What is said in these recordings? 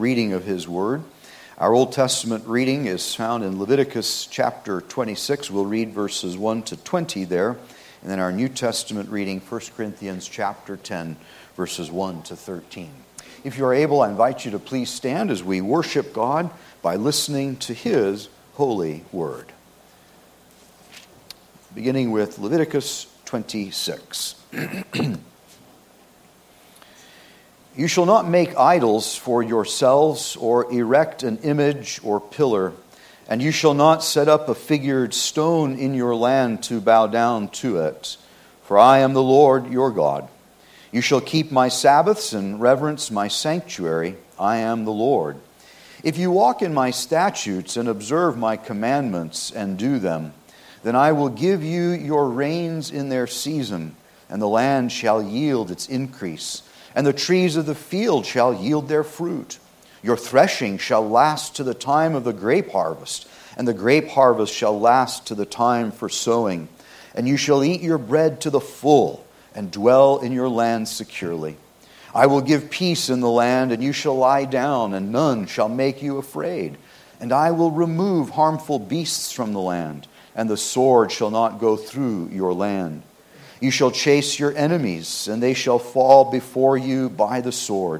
reading of His Word. Our Old Testament reading is found in Leviticus chapter 26. We'll read verses 1 to 20 there. And then our New Testament reading, 1 Corinthians chapter 10, verses 1 to 13. If you are able, I invite you to please stand as we worship God by listening to His holy Word. Beginning with Leviticus 26. You shall not make idols for yourselves or erect an image or pillar, and you shall not set up a figured stone in your land to bow down to it. For I am the Lord your God. You shall keep my Sabbaths and reverence my sanctuary. I am the Lord. If you walk in my statutes and observe my commandments and do them, then I will give you your rains in their season, and the land shall yield its increase, and the trees of the field shall yield their fruit. Your threshing shall last to the time of the grape harvest, and the grape harvest shall last to the time for sowing. And you shall eat your bread to the full, and dwell in your land securely. I will give peace in the land, and you shall lie down, and none shall make you afraid. And I will remove harmful beasts from the land, and the sword shall not go through your land. You shall chase your enemies, and they shall fall before you by the sword.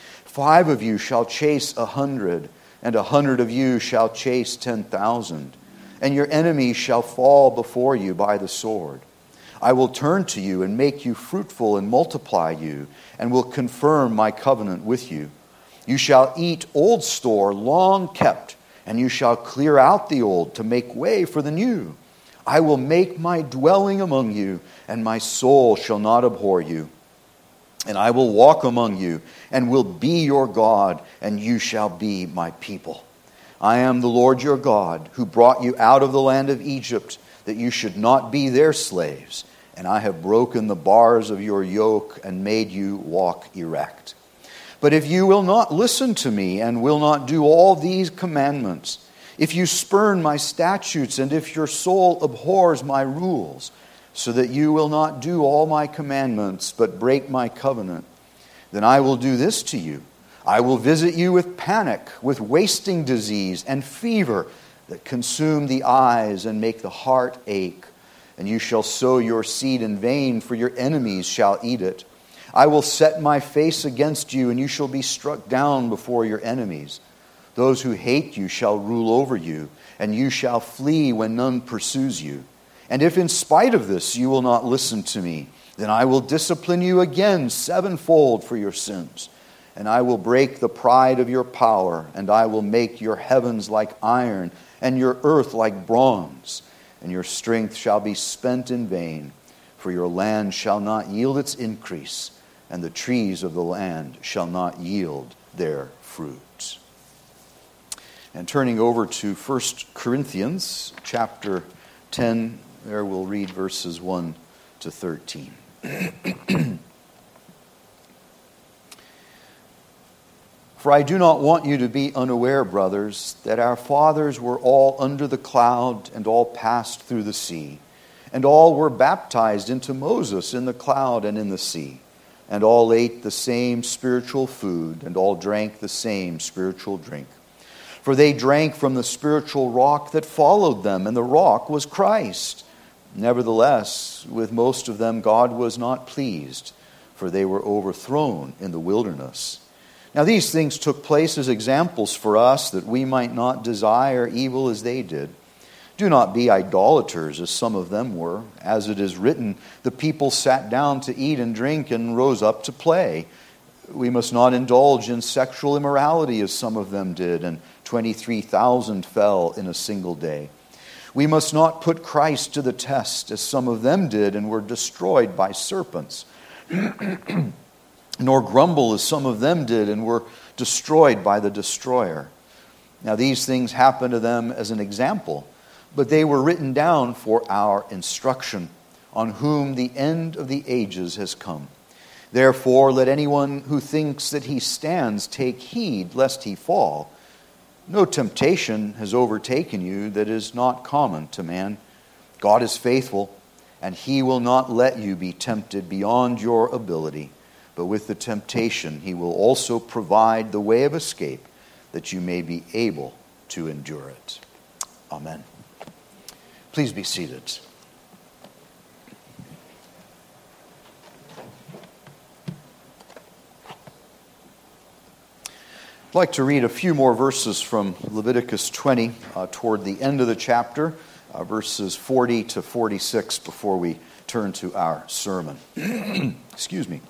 5 of you shall chase 100, and 100 of you shall chase 10,000. And your enemies shall fall before you by the sword. I will turn to you and make you fruitful and multiply you, and will confirm my covenant with you. You shall eat old store long kept, and you shall clear out the old to make way for the new. I will make my dwelling among you, and my soul shall not abhor you. And I will walk among you, and will be your God, and you shall be my people. I am the Lord your God, who brought you out of the land of Egypt, that you should not be their slaves. And I have broken the bars of your yoke, and made you walk erect. But if you will not listen to me, and will not do all these commandments, if you spurn my statutes, and if your soul abhors my rules, so that you will not do all my commandments, but break my covenant, then I will do this to you. I will visit you with panic, with wasting disease, and fever that consume the eyes and make the heart ache. And you shall sow your seed in vain, for your enemies shall eat it. I will set my face against you, and you shall be struck down before your enemies. Those who hate you shall rule over you, and you shall flee when none pursues you. And if in spite of this you will not listen to me, then I will discipline you again 7-fold for your sins. And I will break the pride of your power, and I will make your heavens like iron, and your earth like bronze. And your strength shall be spent in vain, for your land shall not yield its increase, and the trees of the land shall not yield their fruit. And turning over to 1 Corinthians chapter 10, there we'll read verses 1 to 13. For I do not want you to be unaware, brothers, that our fathers were all under the cloud, and all passed through the sea, and all were baptized into Moses in the cloud and in the sea, and all ate the same spiritual food, and all drank the same spiritual drink. For they drank from the spiritual rock that followed them, and the rock was Christ. Nevertheless, with most of them God was not pleased, for they were overthrown in the wilderness. Now these things took place as examples for us, that we might not desire evil as they did. Do not be idolaters, as some of them were. As it is written, the people sat down to eat and drink and rose up to play. We must not indulge in sexual immorality, as some of them did, and 23,000 fell in a single day. We must not put Christ to the test, as some of them did, and were destroyed by serpents. Nor grumble, as some of them did, and were destroyed by the destroyer. Now these things happened to them as an example, but they were written down for our instruction, on whom the end of the ages has come. Therefore, let anyone who thinks that he stands take heed lest he fall. No temptation has overtaken you that is not common to man. God is faithful, and He will not let you be tempted beyond your ability. But with the temptation, He will also provide the way of escape, that you may be able to endure it. Amen. Please be seated. I'd like to read a few more verses from Leviticus 20 toward the end of the chapter, verses 40 to 46 before we turn to our sermon. Excuse me.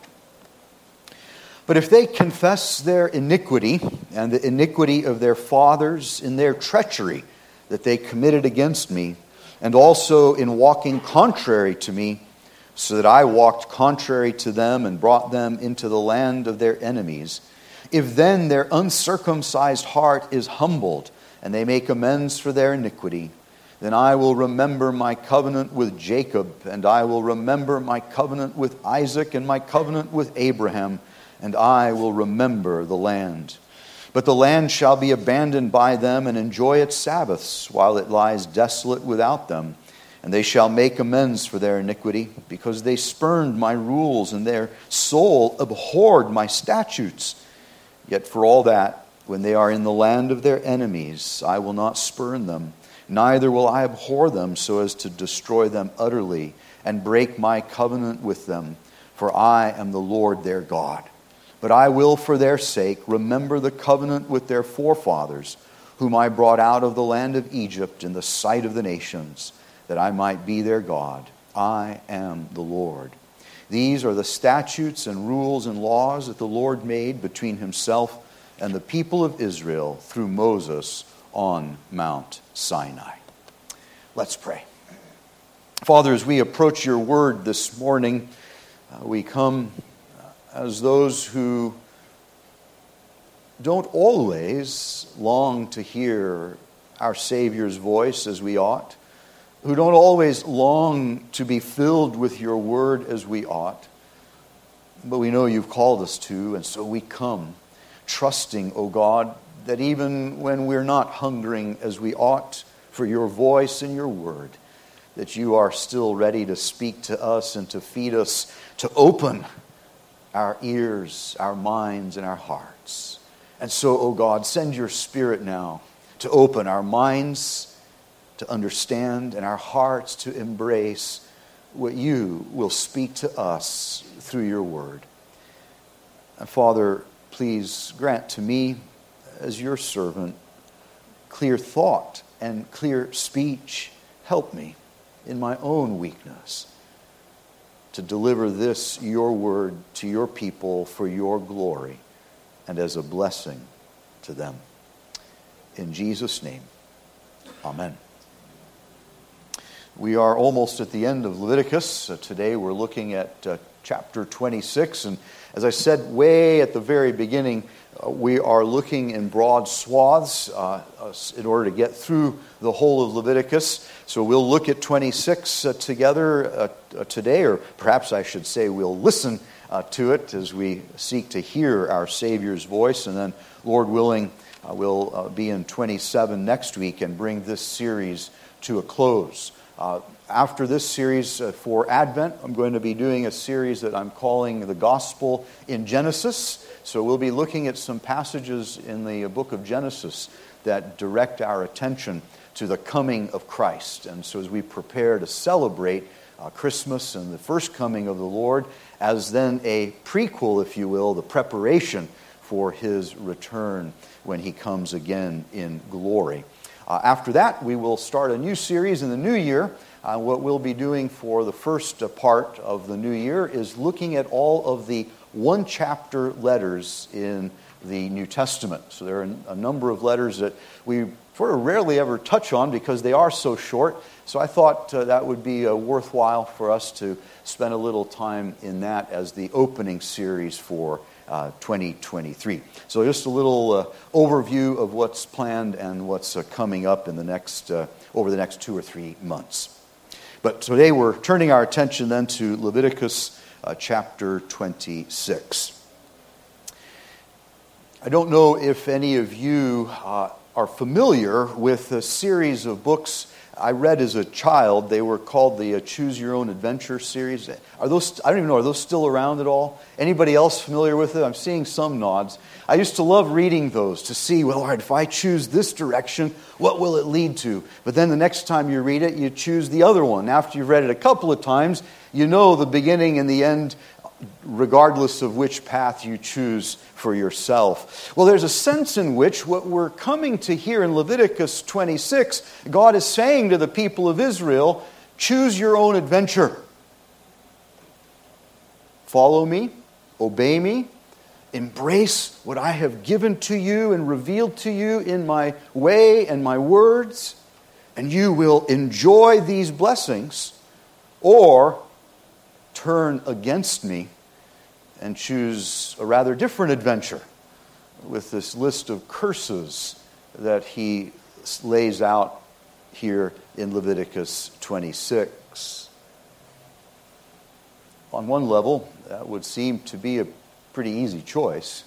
But if they confess their iniquity and the iniquity of their fathers in their treachery that they committed against me, and also in walking contrary to me, so that I walked contrary to them and brought them into the land of their enemies, if then their uncircumcised heart is humbled, and they make amends for their iniquity, then I will remember my covenant with Jacob, and I will remember my covenant with Isaac, and my covenant with Abraham, and I will remember the land. But the land shall be abandoned by them, and enjoy its Sabbaths, while it lies desolate without them. And they shall make amends for their iniquity, because they spurned my rules, and their soul abhorred my statutes. Yet for all that, when they are in the land of their enemies, I will not spurn them, neither will I abhor them so as to destroy them utterly and break my covenant with them, for I am the Lord their God. But I will, for their sake, remember the covenant with their forefathers, whom I brought out of the land of Egypt in the sight of the nations, that I might be their God. I am the Lord. These are the statutes and rules and laws that the Lord made between himself and the people of Israel through Moses on Mount Sinai. Let's pray. Father, as we approach your word this morning, we come as those who don't always long to hear our Savior's voice as we ought, who don't always long to be filled with your word as we ought. But we know you've called us to, and so we come, trusting, O God, that even when we're not hungering as we ought for your voice and your word, that you are still ready to speak to us and to feed us, to open our ears, our minds, and our hearts. And so, O God, send your Spirit now to open our minds to understand, and our hearts to embrace what you will speak to us through your word. And Father, please grant to me, as your servant, clear thought and clear speech. Help me in my own weakness to deliver this, your word, to your people for your glory and as a blessing to them. In Jesus' name, amen. We are almost at the end of Leviticus. Today we're looking at chapter 26. And as I said way at the very beginning, we are looking in broad swaths in order to get through the whole of Leviticus. So we'll look at 26 together today, or perhaps I should say we'll listen to it as we seek to hear our Savior's voice. And then, Lord willing, we'll be in 27 next week and bring this series to a close. After this series for Advent, I'm going to be doing a series that I'm calling The Gospel in Genesis. So we'll be looking at some passages in the book of Genesis that direct our attention to the coming of Christ. And so as we prepare to celebrate Christmas and the first coming of the Lord, as then a prequel, if you will, the preparation for his return when he comes again in glory. After that, we will start a new series in the new year. What we'll be doing for the first part of the new year is looking at all of the one-chapter letters in the New Testament. So there are a number of letters that we sort of rarely ever touch on because they are so short. So I thought that would be worthwhile for us to spend a little time in that as the opening series for 2023. So just a little overview of what's planned and what's coming up in the next over the next 2 or 3 months. But today we're turning our attention then to Leviticus chapter 26. I don't know if any of you are familiar with a series of books I read as a child. They were called the Choose Your Own Adventure series. Are those, I don't even know, are those still around at all? Anybody else familiar with it? I'm seeing some nods. I used to love reading those to see, well, all right, if I choose this direction, what will it lead to? But then the next time you read it, you choose the other one. After you've read it a couple of times, you know the beginning and the end, regardless of which path you choose for yourself. Well, there's a sense in which what we're coming to hear in Leviticus 26, God is saying to the people of Israel, choose your own adventure. Follow me, obey me, embrace what I have given to you and revealed to you in my way and my words, and you will enjoy these blessings, or turn against me and choose a rather different adventure with this list of curses that he lays out here in Leviticus 26. On one level, that would seem to be a pretty easy choice.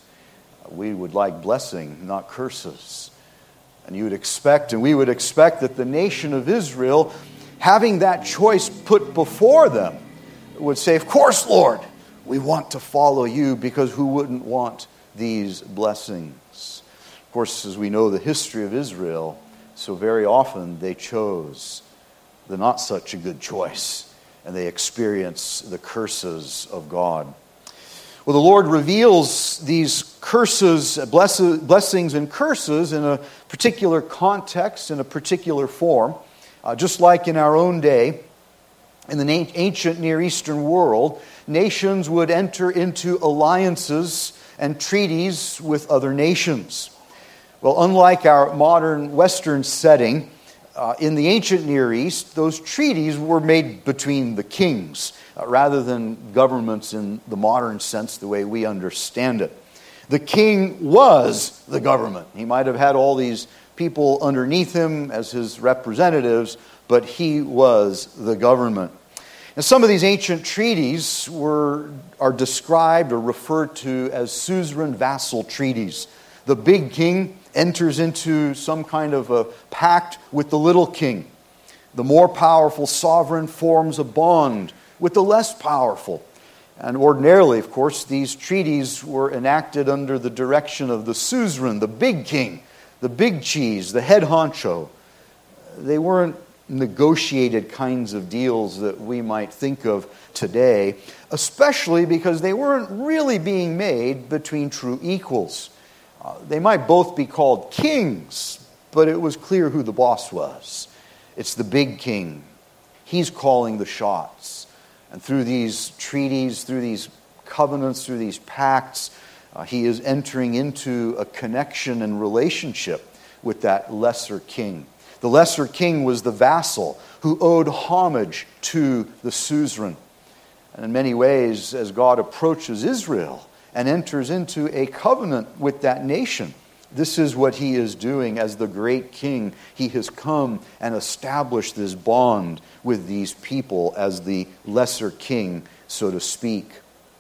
We would like blessing, not curses. And you would expect, and we would expect, that the nation of Israel, having that choice put before them, would say, of course, Lord, we want to follow you, because who wouldn't want these blessings? Of course, as we know the history of Israel, so very often they chose the not such a good choice, and they experience the curses of God. Well, the Lord reveals these curses, blessings and curses in a particular context, in a particular form, just like in our own day. In the ancient Near Eastern world, nations would enter into alliances and treaties with other nations. Well, unlike our modern Western setting, in the ancient Near East, those treaties were made between the kings, rather than governments in the modern sense, the way we understand it. The king was the government. He might have had all these people underneath him as his representatives, but he was the government. And some of these ancient treaties are described or referred to as suzerain vassal treaties. The big king enters into some kind of a pact with the little king. The more powerful sovereign forms a bond with the less powerful. And ordinarily, of course, these treaties were enacted under the direction of the suzerain, the big king, the big cheese, the head honcho. They weren't negotiated kinds of deals that we might think of today, especially because they weren't really being made between true equals. They might both be called kings, but it was clear who the boss was. It's the big king. He's calling the shots. And through these treaties, through these covenants, through these pacts, he is entering into a connection and relationship with that lesser king. The lesser king was the vassal who owed homage to the suzerain. And in many ways, as God approaches Israel and enters into a covenant with that nation, this is what he is doing as the great king. He has come and established this bond with these people as the lesser king, so to speak.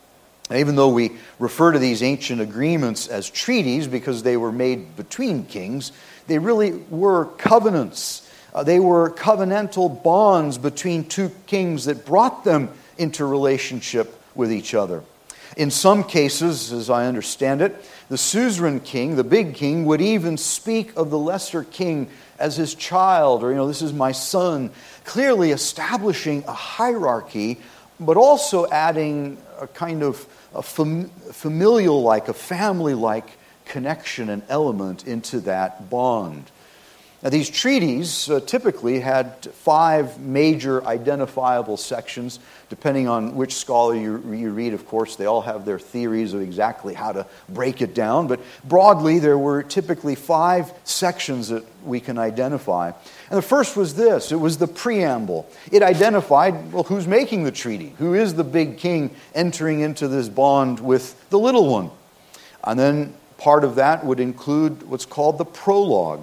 And even though we refer to these ancient agreements as treaties because they were made between kings, they really were covenants. They were covenantal bonds between two kings that brought them into relationship with each other. In some cases, as I understand it, the suzerain king, the big king, would even speak of the lesser king as his child, or, this is my son, clearly establishing a hierarchy, but also adding a kind of a familial-like, a family-like connection and element into that bond. Now, these treaties typically had 5 major identifiable sections. Depending on which scholar you read, of course, they all have their theories of exactly how to break it down. But broadly, there were typically 5 sections that we can identify. And the first was this. It was the preamble. It identified, well, who's making the treaty? Who is the big king entering into this bond with the little one? And then part of that would include what's called the prologue.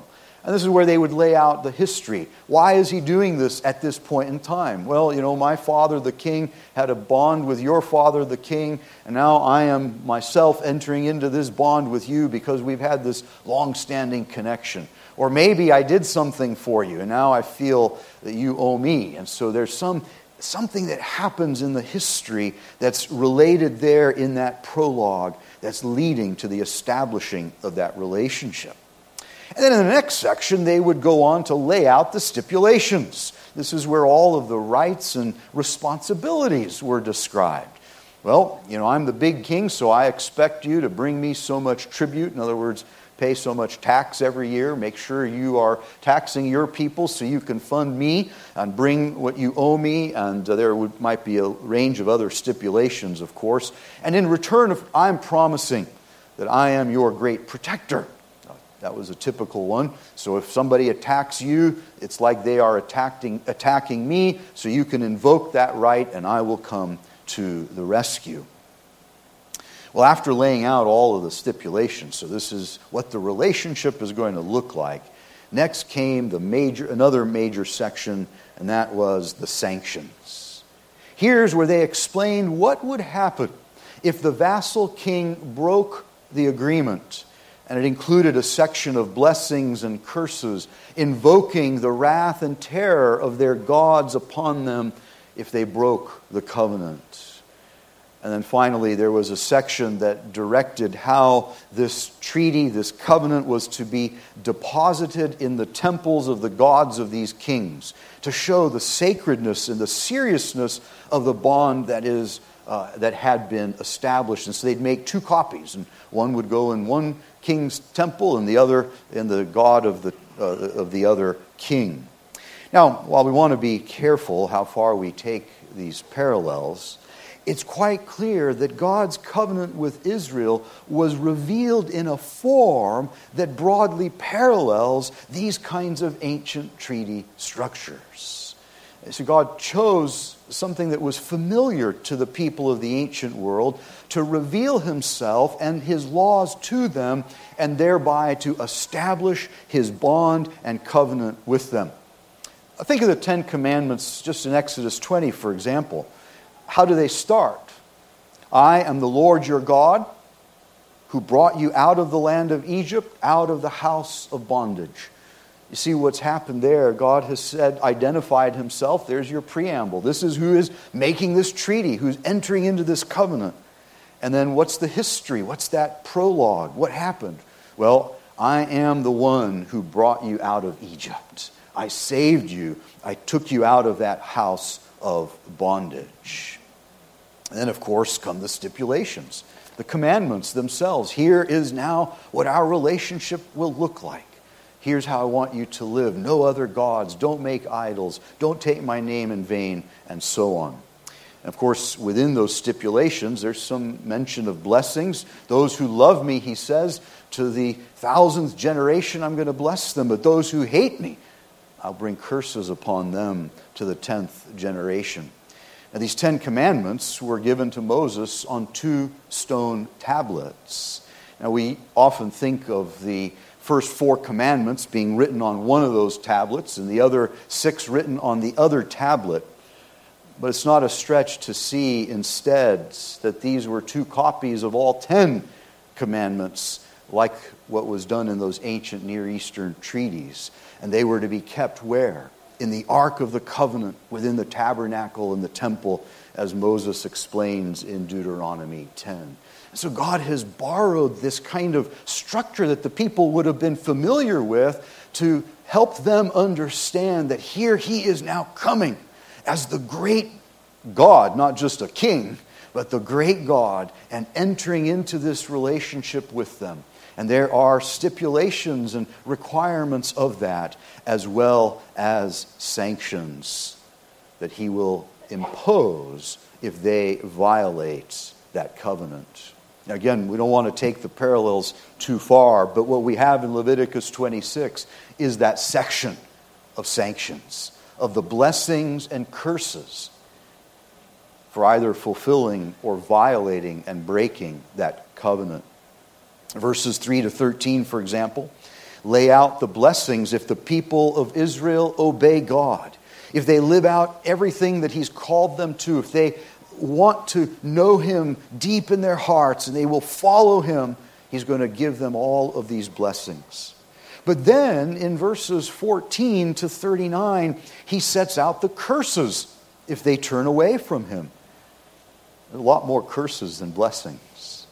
And this is where they would lay out the history. Why is he doing this at this point in time? Well, my father, the king, had a bond with your father, the king, and now I am myself entering into this bond with you because we've had this long-standing connection. Or maybe I did something for you, and now I feel that you owe me. And so there's something that happens in the history that's related there in that prologue that's leading to the establishing of that relationship. And then in the next section, they would go on to lay out the stipulations. This is where all of the rights and responsibilities were described. Well, I'm the big king, so I expect you to bring me so much tribute. In other words, pay so much tax every year. Make sure you are taxing your people so you can fund me and bring what you owe me. And there might be a range of other stipulations, of course. And in return, I'm promising that I am your great protector. That was a typical one. So if somebody attacks you, it's like they are attacking me, so you can invoke that right and I will come to the rescue. Well, after laying out all of the stipulations, so this is what the relationship is going to look like, next came another major section, and that was the sanctions. Here's where they explained what would happen if the vassal king broke the agreement. And it included a section of blessings and curses, invoking the wrath and terror of their gods upon them if they broke the covenant. And then finally, there was a section that directed how this treaty, this covenant, was to be deposited in the temples of the gods of these kings, to show the sacredness and the seriousness of the bond that had been established. And so they'd make 2 copies, and one would go in one king's temple and the other in the god of the other king. Now, while we want to be careful how far we take these parallels, it's quite clear that God's covenant with Israel was revealed in a form that broadly parallels these kinds of ancient treaty structures. So God chose something that was familiar to the people of the ancient world to reveal himself and his laws to them, and thereby to establish his bond and covenant with them. Think of the 10 Commandments just in Exodus 20, for example. How do they start? I am the Lord your God who brought you out of the land of Egypt, out of the house of bondage. You see what's happened there. God has identified himself. There's your preamble. This is who is making this treaty, who's entering into this covenant. And then what's the history? What's that prologue? What happened? Well, I am the one who brought you out of Egypt. I saved you. I took you out of that house of bondage. And then, of course, come the stipulations, the commandments themselves. Here is now what our relationship will look like. Here's how I want you to live. No other gods. Don't make idols. Don't take my name in vain, and so on. And of course, within those stipulations, there's some mention of blessings. Those who love me, he says, to the 1000th generation, I'm going to bless them. But those who hate me, I'll bring curses upon them to the 10th generation. Now, these 10 commandments were given to Moses on 2 stone tablets. Now, we often think of the first 4 commandments being written on one of those tablets and the other 6 written on the other tablet. But it's not a stretch to see instead that these were 2 copies of all 10 commandments, like what was done in those ancient Near Eastern treaties. And they were to be kept where? In the Ark of the Covenant, within the tabernacle and the temple, as Moses explains in Deuteronomy 10. So God has borrowed this kind of structure that the people would have been familiar with to help them understand that here he is now coming as the great God, not just a king, but the great God, and entering into this relationship with them. And there are stipulations and requirements of that, as well as sanctions that he will impose if they violate that covenant. Now again, we don't want to take the parallels too far, but what we have in Leviticus 26 is that section of sanctions, of the blessings and curses for either fulfilling or violating and breaking that covenant. Verses 3 to 13, for example, lay out the blessings if the people of Israel obey God, if they live out everything that He's called them to, if they want to know Him deep in their hearts and they will follow Him, He's going to give them all of these blessings. But then in verses 14 to 39, He sets out the curses if they turn away from Him. There are a lot more curses than blessings.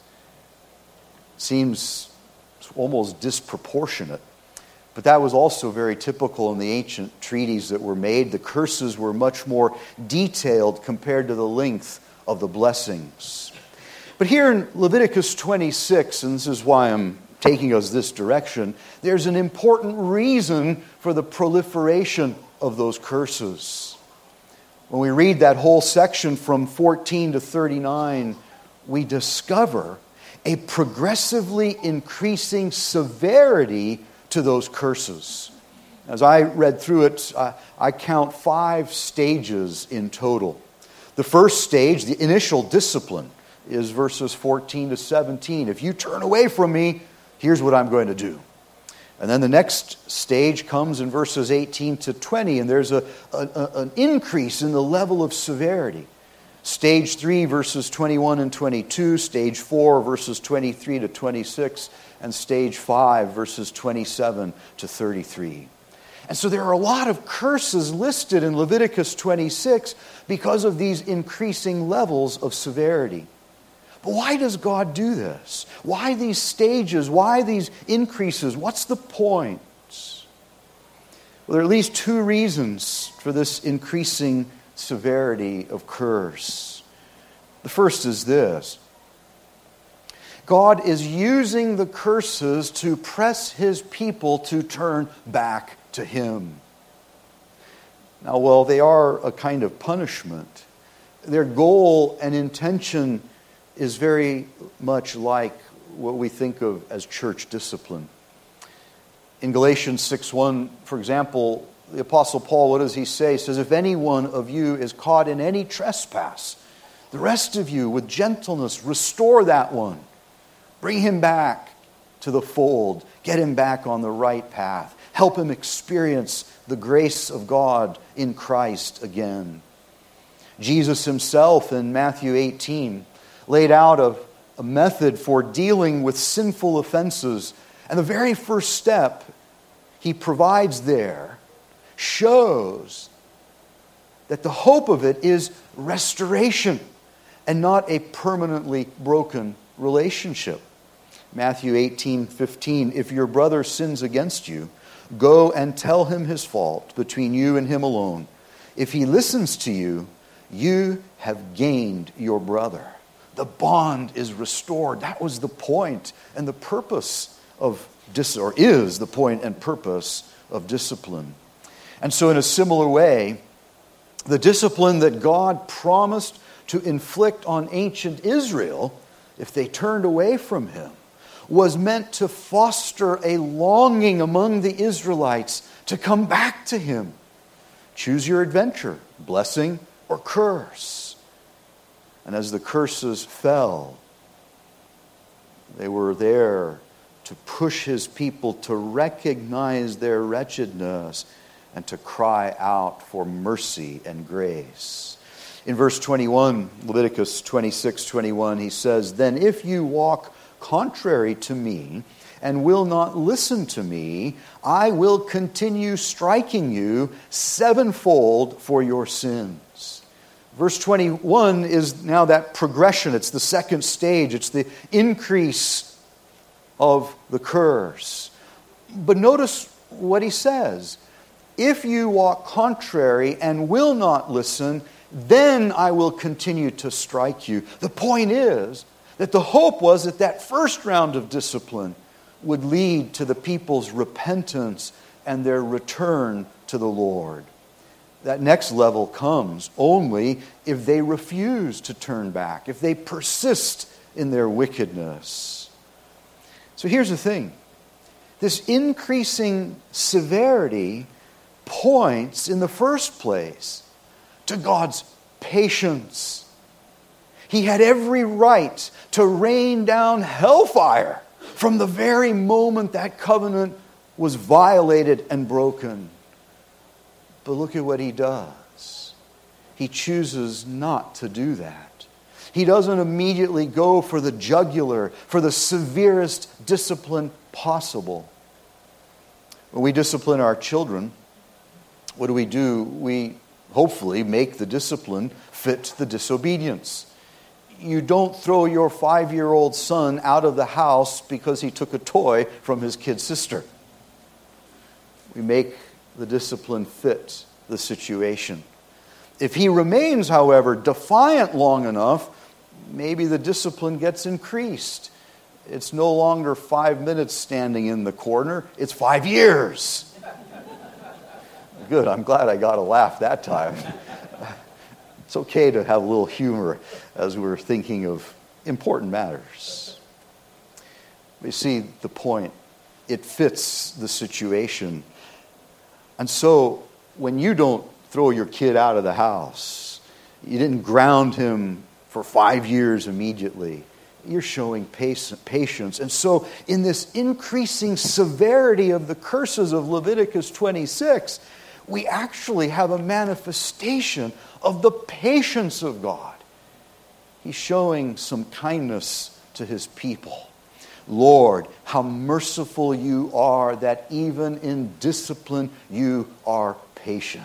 Seems almost disproportionate. But that was also very typical in the ancient treaties that were made. The curses were much more detailed compared to the length of the blessings. But here in Leviticus 26, and this is why I'm taking us this direction, there's an important reason for the proliferation of those curses. When we read that whole section from 14 to 39, we discover a progressively increasing severity to those curses. As I read through it, I count 5 stages in total. The first stage, the initial discipline, is verses 14 to 17. If you turn away from me, here's what I'm going to do. And then the next stage comes in verses 18 to 20, and there's an increase in the level of severity. Stage 3, verses 21 and 22, Stage 4, verses 23 to 26, and Stage 5, verses 27 to 33. And so there are a lot of curses listed in Leviticus 26 because of these increasing levels of severity. But why does God do this? Why these stages? Why these increases? What's the point? Well, there are at least 2 reasons for this increasing severity of curse. The first is this. God is using the curses to press His people to turn back to Him. Now, while they are a kind of punishment, their goal and intention is very much like what we think of as church discipline. In Galatians 6:1, for example, the Apostle Paul, what does he say? He says, if any one of you is caught in any trespass, the rest of you with gentleness restore that one. Bring him back to the fold. Get him back on the right path. Help him experience the grace of God in Christ again. Jesus Himself in Matthew 18 laid out a method for dealing with sinful offenses. And the very first step He provides there shows that the hope of it is restoration and not a permanently broken relationship. Matthew 18:15, if your brother sins against you, go and tell him his fault between you and him alone. If he listens to you, you have gained your brother. The bond is restored. That was the point and the purpose of is the point and purpose of discipline. And so in a similar way, the discipline that God promised to inflict on ancient Israel, if they turned away from Him, was meant to foster a longing among the Israelites to come back to Him. Choose your adventure, blessing or curse. And as the curses fell, they were there to push His people to recognize their wretchedness and to cry out for mercy and grace. In verse 21, Leviticus 26:21, he says, then if you walk contrary to me and will not listen to me, I will continue striking you 7-fold for your sins. Verse 21 is now that progression. It's the second stage. It's the increase of the curse. But notice what he says. If you walk contrary and will not listen, then I will continue to strike you. The point is that the hope was that that first round of discipline would lead to the people's repentance and their return to the Lord. That next level comes only if they refuse to turn back, if they persist in their wickedness. So here's the thing. This increasing severity points in the first place to God's patience. He had every right to rain down hellfire from the very moment that covenant was violated and broken. But look at what he does. He chooses not to do that. He doesn't immediately go for the jugular, for the severest discipline possible. When we discipline our children, what do? We hopefully make the discipline fit the disobedience. You don't throw your 5-year-old son out of the house because he took a toy from his kid sister. We make the discipline fit the situation. If he remains, however, defiant long enough, maybe the discipline gets increased. It's no longer 5 minutes standing in the corner, it's 5 years. Good, I'm glad I got a laugh that time. It's okay to have a little humor as we're thinking of important matters. We see the point. It fits the situation. And so, when you don't throw your kid out of the house, you didn't ground him for 5 years immediately, you're showing patience. And so, in this increasing severity of the curses of Leviticus 26, we actually have a manifestation of the patience of God. He's showing some kindness to his people. Lord, how merciful you are that even in discipline you are patient.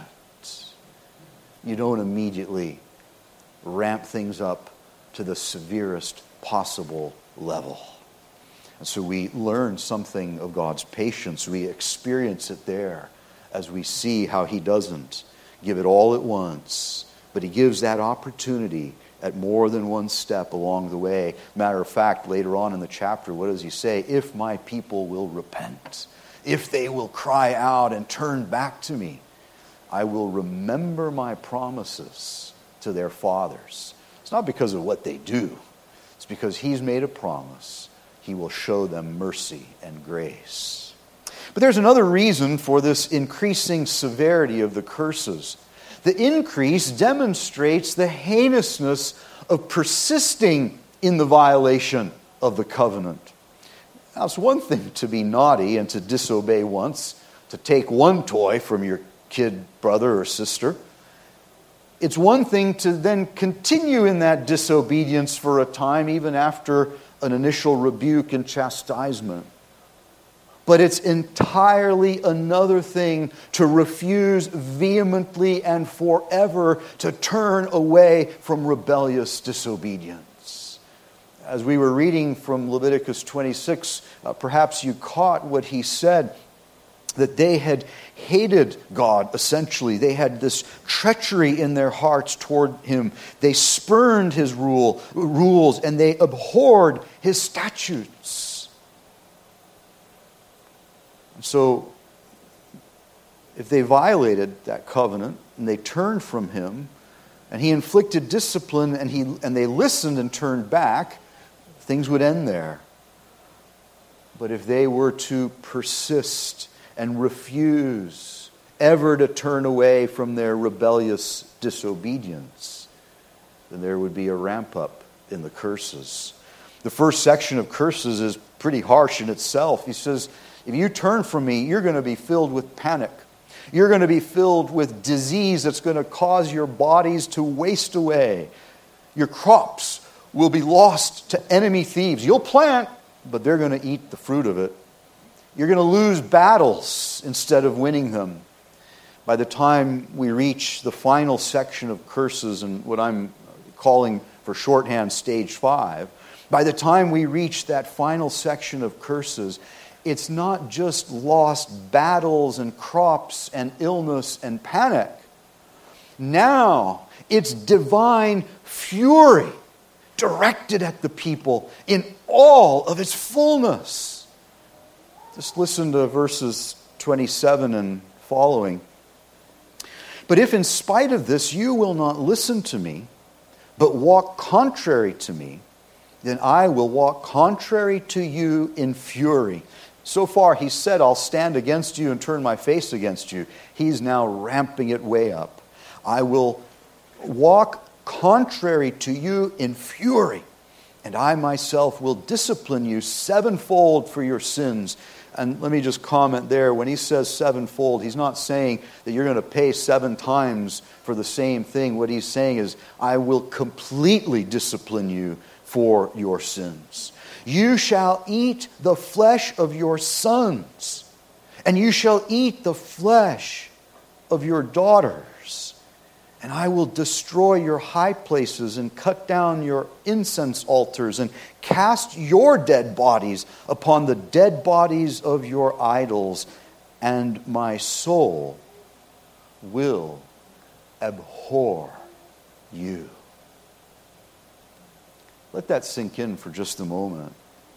You don't immediately ramp things up to the severest possible level. And so we learn something of God's patience. We experience it there as we see how he doesn't give it all at once, but he gives that opportunity at more than one step along the way. Matter of fact, later on in the chapter, what does he say? If my people will repent, if they will cry out and turn back to me, I will remember my promises to their fathers. It's not because of what they do. It's because he's made a promise. He will show them mercy and grace. But there's another reason for this increasing severity of the curses. The increase demonstrates the heinousness of persisting in the violation of the covenant. Now, it's one thing to be naughty and to disobey once, to take one toy from your kid brother or sister. It's one thing to then continue in that disobedience for a time, even after an initial rebuke and chastisement. But it's entirely another thing to refuse vehemently and forever to turn away from rebellious disobedience. As we were reading from Leviticus 26, perhaps you caught what he said, that they had hated God, essentially. They had this treachery in their hearts toward him. They spurned his rules, and they abhorred his statutes. So, if they violated that covenant and they turned from him, and he inflicted discipline and they listened and turned back, things would end there. But if they were to persist and refuse ever to turn away from their rebellious disobedience, then there would be a ramp up in the curses. The first section of curses is pretty harsh in itself. He says, if you turn from me, you're going to be filled with panic. You're going to be filled with disease that's going to cause your bodies to waste away. Your crops will be lost to enemy thieves. You'll plant, but they're going to eat the fruit of it. You're going to lose battles instead of winning them. By the time we reach the final section of curses, and what I'm calling for shorthand stage 5, by the time we reach that final section of curses, it's not just lost battles and crops and illness and panic. Now it's divine fury directed at the people in all of its fullness. Just listen to verses 27 and following. But if in spite of this you will not listen to me, but walk contrary to me, then I will walk contrary to you in fury. So far, he said, I'll stand against you and turn my face against you. He's now ramping it way up. I will walk contrary to you in fury, and I myself will discipline you sevenfold for your sins. And let me just comment there. When he says sevenfold, he's not saying that you're going to pay 7 times for the same thing. What he's saying is, I will completely discipline you for your sins. You shall eat the flesh of your sons, and you shall eat the flesh of your daughters. And I will destroy your high places and cut down your incense altars and cast your dead bodies upon the dead bodies of your idols. And my soul will abhor you. Let that sink in for just a moment.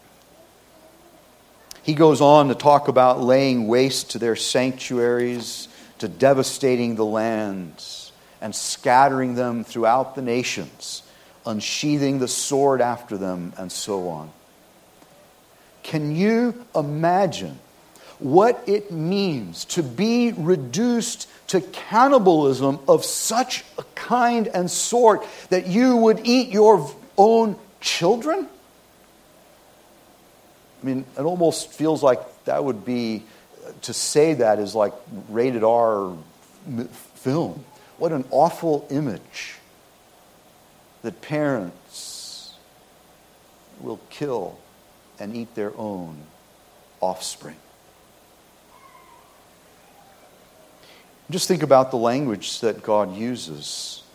He goes on to talk about laying waste to their sanctuaries, to devastating the lands, and scattering them throughout the nations, unsheathing the sword after them, and so on. Can you imagine what it means to be reduced to cannibalism of such a kind and sort that you would eat your own children? I mean, it almost feels like that would be, to say that is like rated R film. What an awful image that parents will kill and eat their own offspring. Just think about the language that God uses.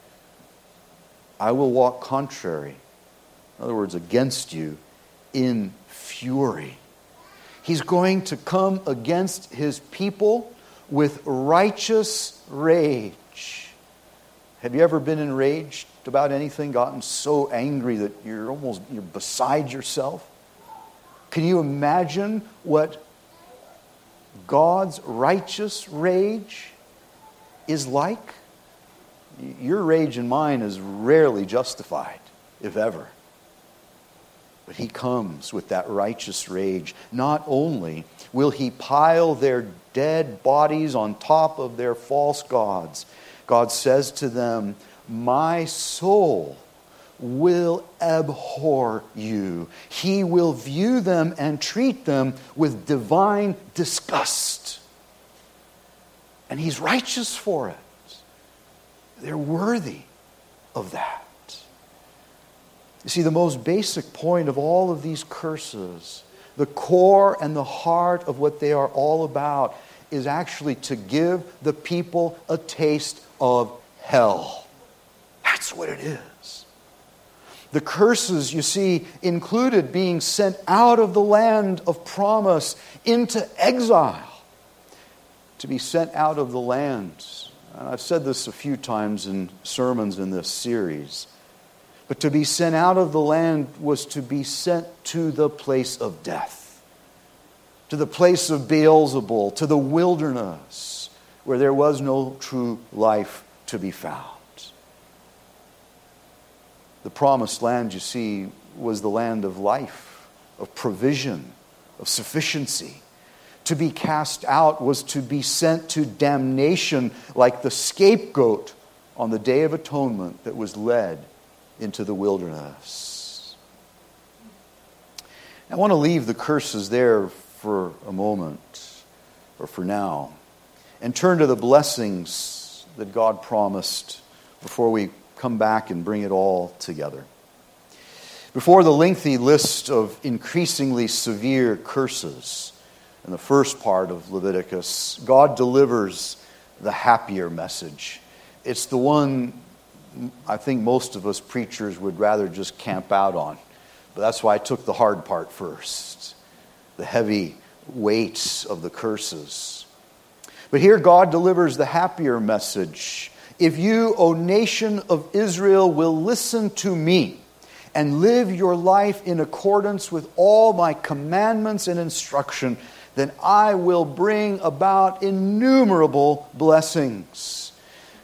I will walk contrary, in other words, against you, in fury. He's going to come against his people with righteous rage. Have you ever been enraged about anything, gotten so angry that you're beside yourself? Can you imagine what God's righteous rage is like? Your rage and mine is rarely justified, if ever. But he comes with that righteous rage. Not only will he pile their dead bodies on top of their false gods, God says to them, my soul will abhor you. He will view them and treat them with divine disgust. And he's righteous for it. They're worthy of that. You see, the most basic point of all of these curses, the core and the heart of what they are all about, is actually to give the people a taste of hell. That's what it is. The curses, you see, included being sent out of the land of promise into exile. To be sent out of the land. And I've said this a few times in sermons in this series. But to be sent out of the land was to be sent to the place of death. To the place of Beelzebul, to the wilderness, where there was no true life to be found. The promised land, you see, was the land of life, of provision, of sufficiency. To be cast out was to be sent to damnation like the scapegoat on the Day of Atonement that was led into the wilderness. I want to leave the curses there for a moment, or for now, and turn to the blessings that God promised before we come back and bring it all together. Before the lengthy list of increasingly severe curses in the first part of Leviticus, God delivers the happier message. It's the one I think most of us preachers would rather just camp out on. But that's why I took the hard part first. The heavy weight of the curses. But here God delivers the happier message. If you, O nation of Israel, will listen to me and live your life in accordance with all my commandments and instruction, then I will bring about innumerable blessings.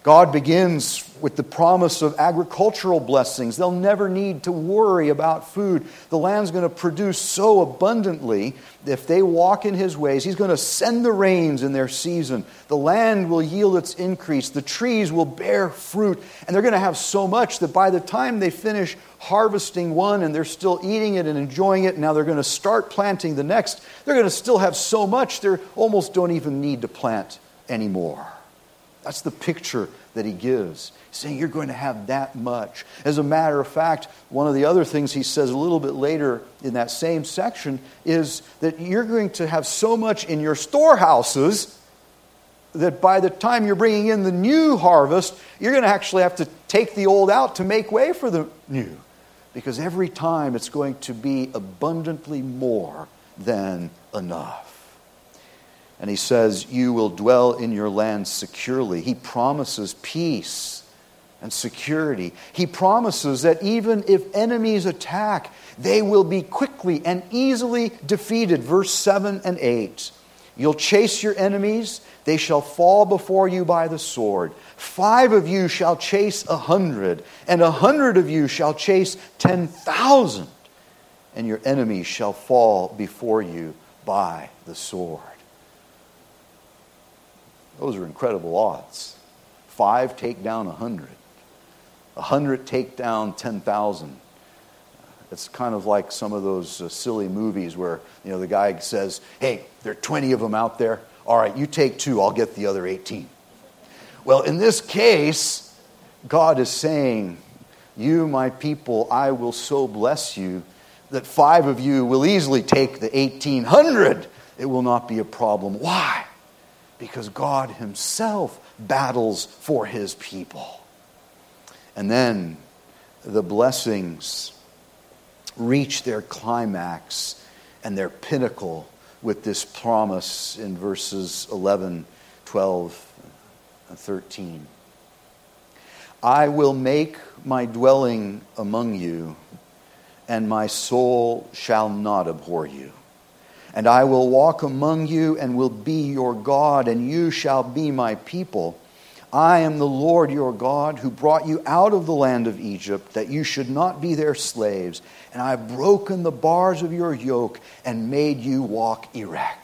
God begins with the promise of agricultural blessings. They'll never need to worry about food. The land's going to produce so abundantly if they walk in His ways. He's going to send the rains in their season. The land will yield its increase. The trees will bear fruit. And they're going to have so much that by the time they finish harvesting one and they're still eating it and enjoying it, now they're going to start planting the next, they're going to still have so much they almost don't even need to plant anymore. That's the picture that He gives. He's saying you're going to have that much. As a matter of fact, one of the other things He says a little bit later in that same section is that you're going to have so much in your storehouses that by the time you're bringing in the new harvest, you're going to actually have to take the old out to make way for the new. Because every time it's going to be abundantly more than enough. And He says, you will dwell in your land securely. He promises peace and security. He promises that even if enemies attack, they will be quickly and easily defeated. Verse 7 and 8. You'll chase your enemies. They shall fall before you by the sword. 5 of you shall chase 100, and 100 of you shall chase 10,000. And your enemies shall fall before you by the sword. Those are incredible odds. 5 take down 100. 100 take down 10,000. It's kind of like some of those silly movies where, the guy says, hey, there are 20 of them out there. All right, you take 2, I'll get the other 18. Well, in this case, God is saying, you, my people, I will so bless you that 5 of you will easily take the 1,800. It will not be a problem. Why? Because God Himself battles for His people. And then the blessings reach their climax and their pinnacle with this promise in verses 11, 12, and 13. I will make my dwelling among you, and my soul shall not abhor you. And I will walk among you and will be your God, and you shall be my people. I am the Lord your God who brought you out of the land of Egypt, that you should not be their slaves. And I have broken the bars of your yoke and made you walk erect.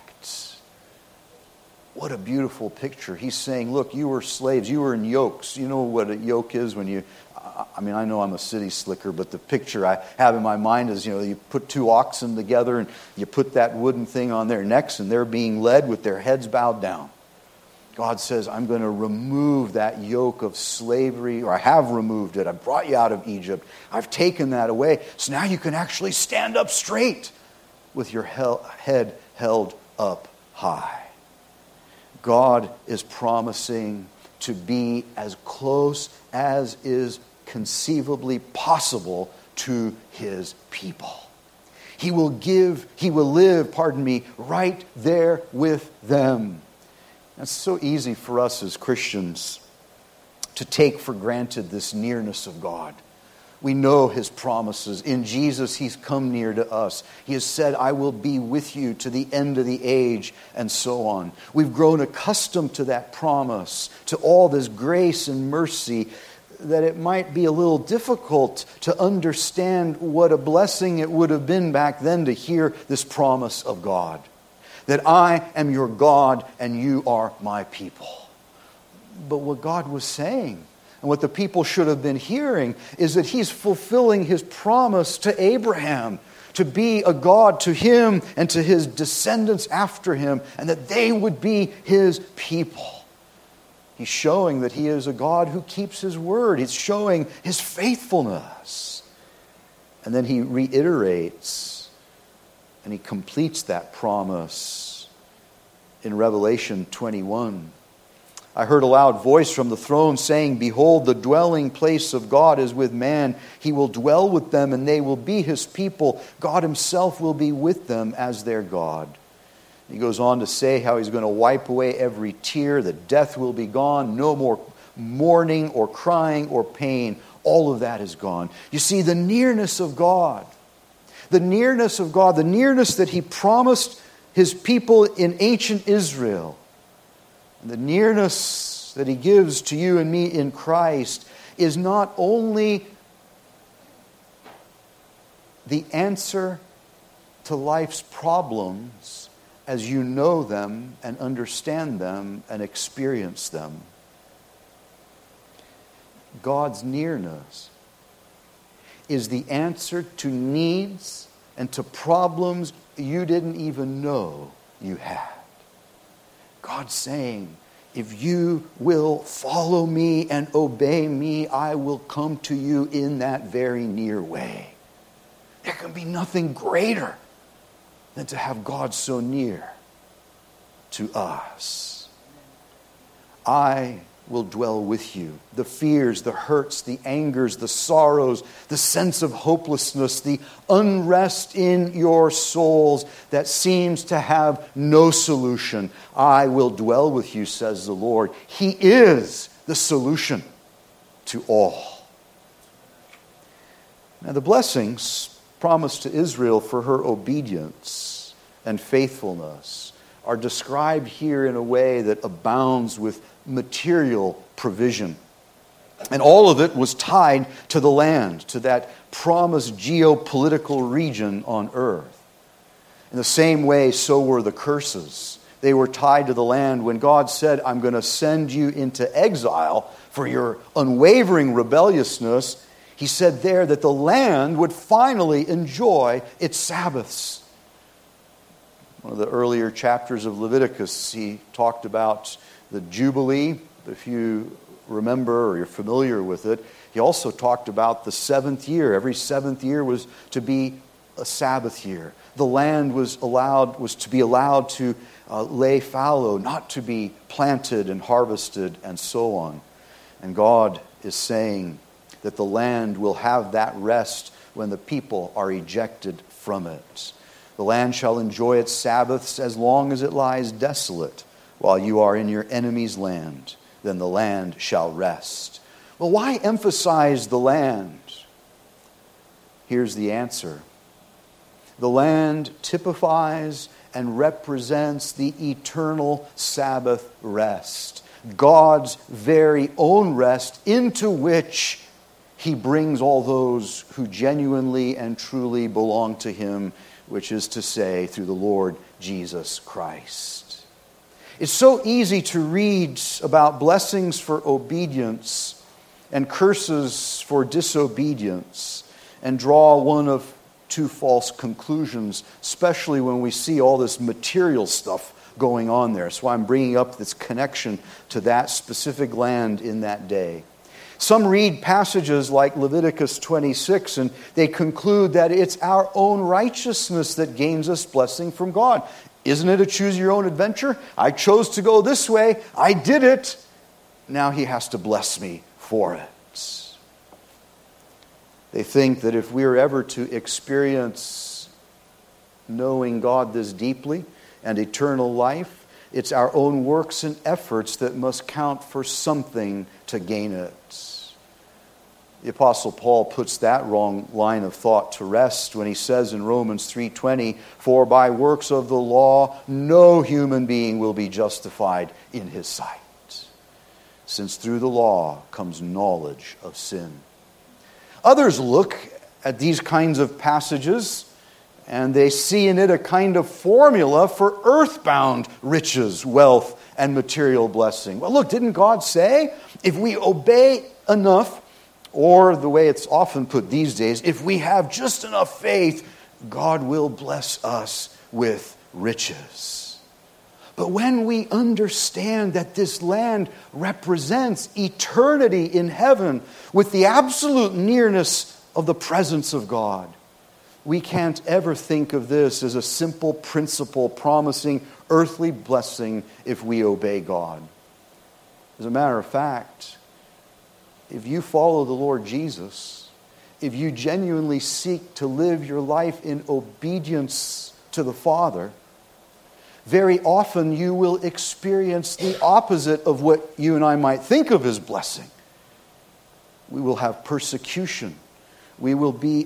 What a beautiful picture. He's saying, look, you were slaves. You were in yokes. You know what a yoke is when you... I know I'm a city slicker, but the picture I have in my mind is, you put 2 oxen together and you put that wooden thing on their necks and they're being led with their heads bowed down. God says, I'm going to remove that yoke of slavery, or I have removed it. I brought you out of Egypt. I've taken that away. So now you can actually stand up straight with your head held up high. God is promising to be as close as is conceivably possible to His people. He will live, right there with them. It's so easy for us as Christians to take for granted this nearness of God. We know His promises. In Jesus, He's come near to us. He has said, I will be with you to the end of the age, and so on. We've grown accustomed to that promise, to all this grace and mercy, that it might be a little difficult to understand what a blessing it would have been back then to hear this promise of God. That I am your God and you are my people. But what God was saying, and what the people should have been hearing, is that He's fulfilling His promise to Abraham to be a God to him and to his descendants after him, and that they would be His people. He's showing that He is a God who keeps His word. He's showing His faithfulness. And then He reiterates and He completes that promise in Revelation 21. I heard a loud voice from the throne saying, behold, the dwelling place of God is with man. He will dwell with them and they will be His people. God Himself will be with them as their God. He goes on to say how He's going to wipe away every tear, that death will be gone, no more mourning or crying or pain. All of that is gone. You see, the nearness of God, the nearness that He promised His people in ancient Israel, and the nearness that he gives to you and me in Christ is not only the answer to life's problems as you know them and understand them and experience them. God's nearness is the answer to needs and to problems you didn't even know you had. God's saying, if you will follow me and obey me, I will come to you in that very near way. There can be nothing greater than to have God so near to us. I will dwell with you. The fears, the hurts, the angers, the sorrows, the sense of hopelessness, the unrest in your souls that seems to have no solution. I will dwell with you, says the Lord. He is the solution to all. Now, the blessings promised to Israel for her obedience and faithfulness are described here in a way that abounds with material provision. And all of it was tied to the land, to that promised geopolitical region on earth. In the same way, so were the curses. They were tied to the land. When God said, I'm going to send you into exile for your unwavering rebelliousness, he said there that the land would finally enjoy its Sabbaths. One of the earlier chapters of Leviticus, he talked about the Jubilee. If you remember or you're familiar with it, he also talked about the seventh year. Every seventh year was to be a Sabbath year. The land was to be allowed to lay fallow, not to be planted and harvested and so on. And God is saying that the land will have that rest when the people are ejected from it. The land shall enjoy its Sabbaths as long as it lies desolate. While you are in your enemy's land, then the land shall rest. Well, why emphasize the land? Here's the answer. The land typifies and represents the eternal Sabbath rest, God's very own rest into which he brings all those who genuinely and truly belong to him, which is to say, through the Lord Jesus Christ. It's so easy to read about blessings for obedience and curses for disobedience and draw one of two false conclusions, especially when we see all this material stuff going on there. So I'm bringing up this connection to that specific land in that day. Some read passages like Leviticus 26 and they conclude that it's our own righteousness that gains us blessing from God. Isn't it a choose your own adventure? I chose to go this way. I did it. Now he has to bless me for it. They think that if we are ever to experience knowing God this deeply and eternal life, it's our own works and efforts that must count for something to gain it. The Apostle Paul puts that wrong line of thought to rest when he says in Romans 3:20, "For by works of the law no human being will be justified in his sight, since through the law comes knowledge of sin." Others look at these kinds of passages and they see in it a kind of formula for earthbound riches, wealth, and material blessing. Well, look, didn't God say, if we obey enough, or the way it's often put these days, if we have just enough faith, God will bless us with riches. But when we understand that this land represents eternity in heaven with the absolute nearness of the presence of God, we can't ever think of this as a simple principle promising earthly blessing if we obey God. As a matter of fact, if you follow the Lord Jesus, if you genuinely seek to live your life in obedience to the Father, very often you will experience the opposite of what you and I might think of as blessing. We will have persecution. We will be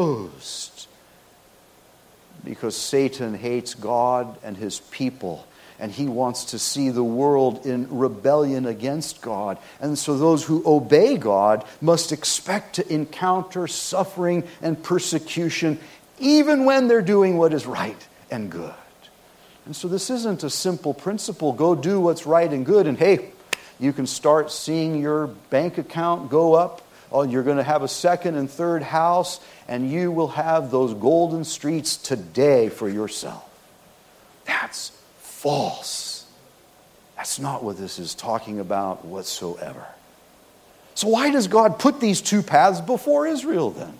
opposed because Satan hates God and his people And he wants to see the world in rebellion against God. And so those who obey God must expect to encounter suffering and persecution even when they're doing what is right and good. And so this isn't a simple principle. Go do what's right and good, and hey, you can start seeing your bank account go up. Oh, you're going to have a second and third house, and you will have those golden streets today for yourself. That's false. That's not what this is talking about whatsoever. So why does God put these two paths before Israel then?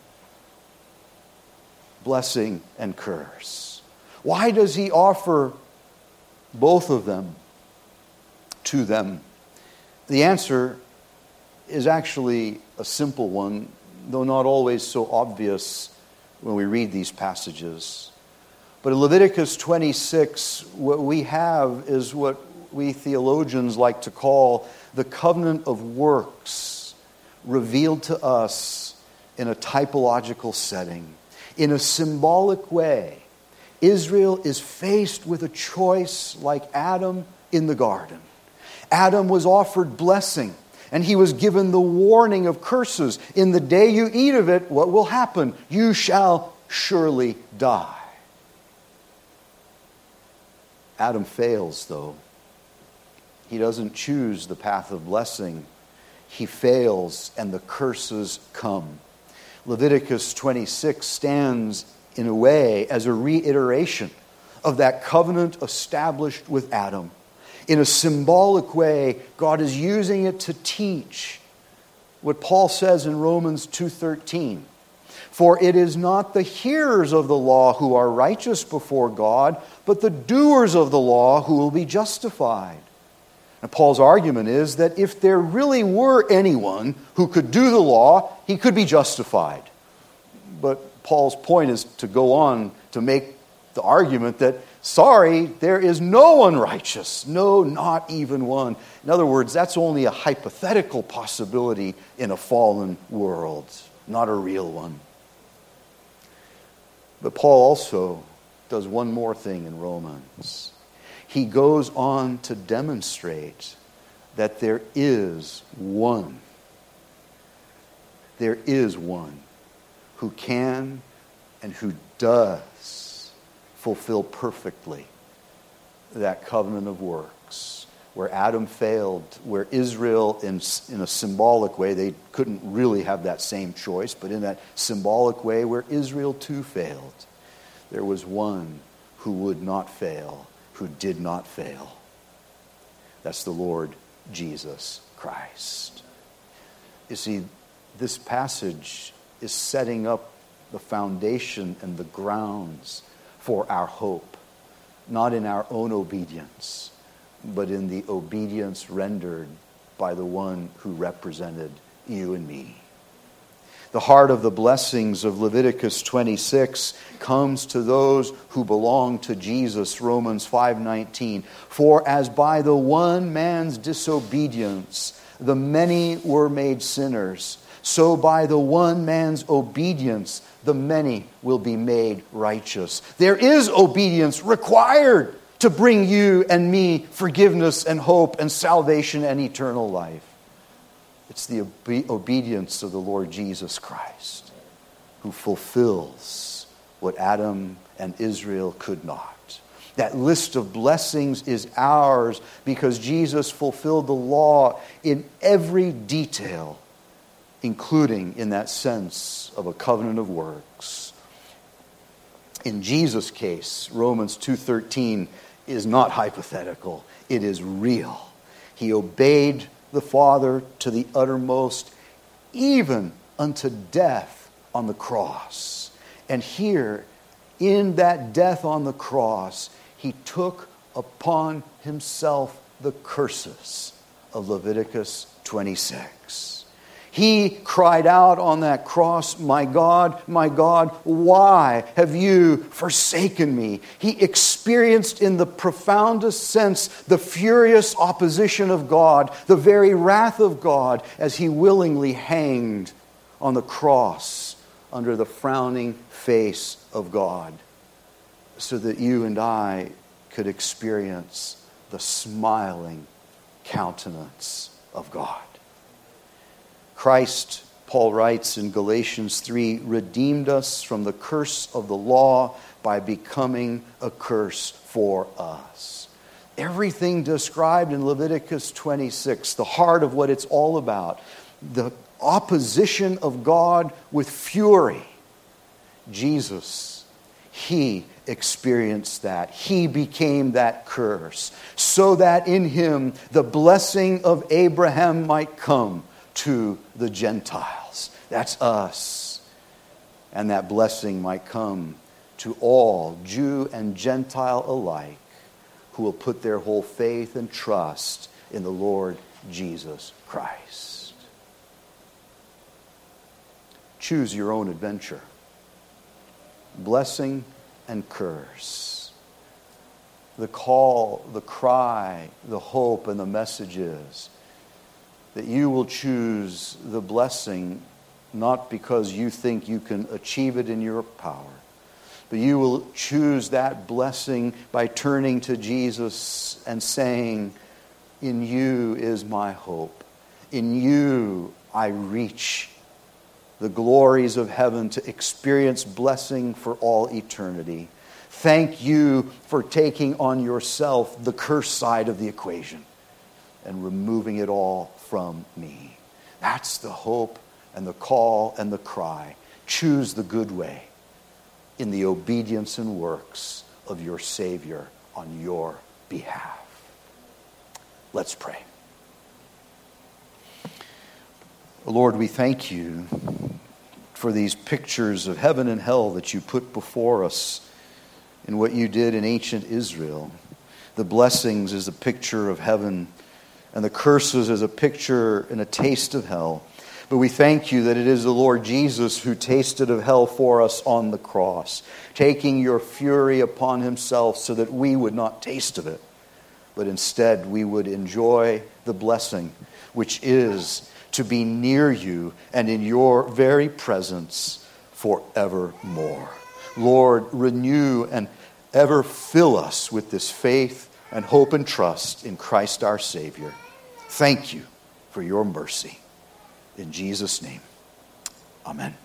Blessing and curse. Why does he offer both of them to them? The answer is actually a simple one, though not always so obvious when we read these passages. But in Leviticus 26, what we have is what we theologians like to call the covenant of works revealed to us in a typological setting. In a symbolic way, Israel is faced with a choice like Adam in the garden. Adam was offered blessing, and he was given the warning of curses. In the day you eat of it, what will happen? You shall surely die. Adam fails, though. He doesn't choose the path of blessing. He fails, and the curses come. Leviticus 26 stands, in a way, as a reiteration of that covenant established with Adam. In a symbolic way, God is using it to teach what Paul says in Romans 2:13. For it is not the hearers of the law who are righteous before God, but the doers of the law who will be justified. And Paul's argument is that if there really were anyone who could do the law, he could be justified. But Paul's point is to go on to make the argument that, sorry, there is no one righteous. No, not even one. In other words, that's only a hypothetical possibility in a fallen world, not a real one. But Paul also does one more thing in Romans. He goes on to demonstrate that there is one. There is one who can and who does fulfill perfectly that covenant of works. Where Adam failed, where Israel, in a symbolic way, they couldn't really have that same choice, but in that symbolic way where Israel too failed, there was one who would not fail, who did not fail. That's the Lord Jesus Christ. You see, this passage is setting up the foundation and the grounds for our hope, not in our own obedience, but in the obedience rendered by the one who represented you and me. The heart of the blessings of Leviticus 26 comes to those who belong to Jesus, Romans 5:19. For as by the one man's disobedience the many were made sinners, so by the one man's obedience the many will be made righteous. There is obedience required to bring you and me forgiveness and hope and salvation and eternal life. It's the obedience of the Lord Jesus Christ who fulfills what Adam and Israel could not. That list of blessings is ours because Jesus fulfilled the law in every detail, including in that sense of a covenant of works. In Jesus' case, Romans 2:13 is not hypothetical. It is real. He obeyed the Father to the uttermost, even unto death on the cross. And here, in that death on the cross, he took upon himself the curses of Leviticus 26. He cried out on that cross, my God, why have you forsaken me? He experienced in the profoundest sense the furious opposition of God, the very wrath of God, as he willingly hanged on the cross under the frowning face of God, so that you and I could experience the smiling countenance of God. Christ, Paul writes in Galatians 3, redeemed us from the curse of the law by becoming a curse for us. Everything described in Leviticus 26, the heart of what it's all about, the opposition of God with fury. Jesus, He experienced that. He became that curse so that in Him the blessing of Abraham might come to the Gentiles. That's us. And that blessing might come to all, Jew and Gentile alike, who will put their whole faith and trust in the Lord Jesus Christ. Choose your own adventure. Blessing and curse. The call, the cry, the hope, and the message is that you will choose the blessing not because you think you can achieve it in your power, but you will choose that blessing by turning to Jesus and saying, in you is my hope. In you I reach the glories of heaven to experience blessing for all eternity. Thank you for taking on yourself the curse side of the equation and removing it all from me. That's the hope and the call and the cry. Choose the good way in the obedience and works of your Savior on your behalf. Let's pray. Lord, we thank you for these pictures of heaven and hell that you put before us in what you did in ancient Israel. The blessings is a picture of heaven, and the curses is a picture and a taste of hell. But we thank you that it is the Lord Jesus who tasted of hell for us on the cross, taking your fury upon himself so that we would not taste of it, but instead we would enjoy the blessing, which is to be near you and in your very presence forevermore. Lord, renew and ever fill us with this faith and hope and trust in Christ our Savior. Thank you for your mercy. In Jesus' name, amen.